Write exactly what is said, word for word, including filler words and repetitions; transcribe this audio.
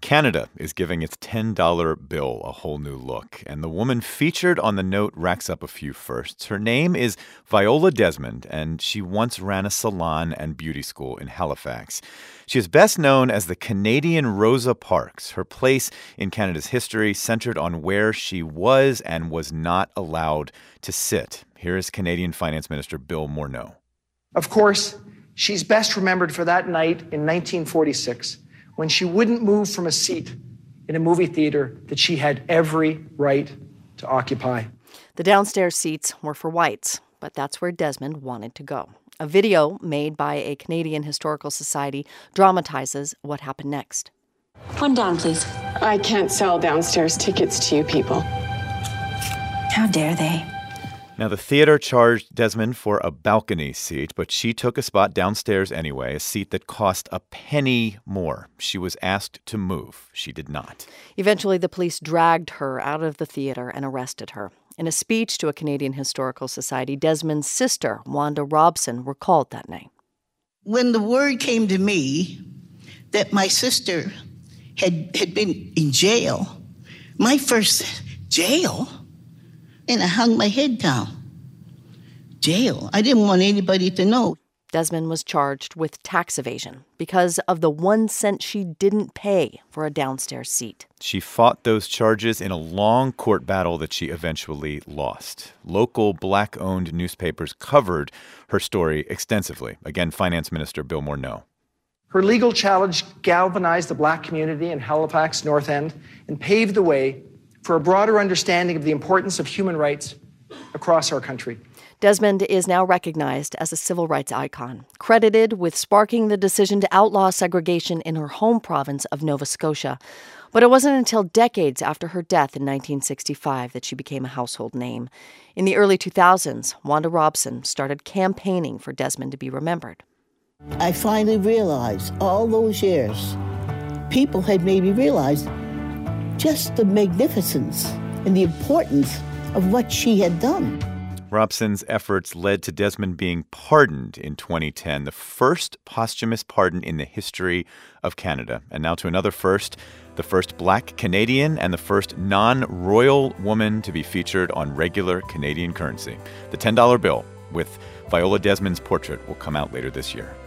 Canada is giving its ten dollar bill a whole new look, and the woman featured on the note racks up a few firsts. Her name is Viola Desmond, and she once ran a salon and beauty school in Halifax. She is best known as the Canadian Rosa Parks. Her place in Canada's history centered on where she was and was not allowed to sit. Here is Canadian Finance Minister Bill Morneau. Of course, she's best remembered for that night in nineteen forty-six, when she wouldn't move from a seat in a movie theater that she had every right to occupy. The downstairs seats were for whites, but that's where Desmond wanted to go. A video made by a Canadian Historical Society dramatizes what happened next. One down, please. I can't sell downstairs tickets to you people. How dare they? Now, the theater charged Desmond for a balcony seat, but she took a spot downstairs anyway, a seat that cost a penny more. She was asked to move. She did not. Eventually, the police dragged her out of the theater and arrested her. In a speech to a Canadian Historical Society, Desmond's sister, Wanda Robson, recalled that night. When the word came to me that my sister had, had been in jail, my first jail, and I hung my head down. Jail. I didn't want anybody to know. Desmond was charged with tax evasion because of the one cent she didn't pay for a downstairs seat. She fought those charges in a long court battle that she eventually lost. Local Black-owned newspapers covered her story extensively. Again, Finance Minister Bill Morneau. Her legal challenge galvanized the Black community in Halifax North End and paved the way for a broader understanding of the importance of human rights across our country. Desmond is now recognized as a civil rights icon, credited with sparking the decision to outlaw segregation in her home province of Nova Scotia. But it wasn't until decades after her death in nineteen sixty-five that she became a household name. In the early two thousands, Wanda Robson started campaigning for Desmond to be remembered. I finally realized all those years, people had made me realize just the magnificence and the importance of what she had done. Robson's efforts led to Desmond being pardoned in twenty ten, the first posthumous pardon in the history of Canada. And now to another first, the first Black Canadian and the first non-royal woman to be featured on regular Canadian currency. The ten dollar bill with Viola Desmond's portrait will come out later this year.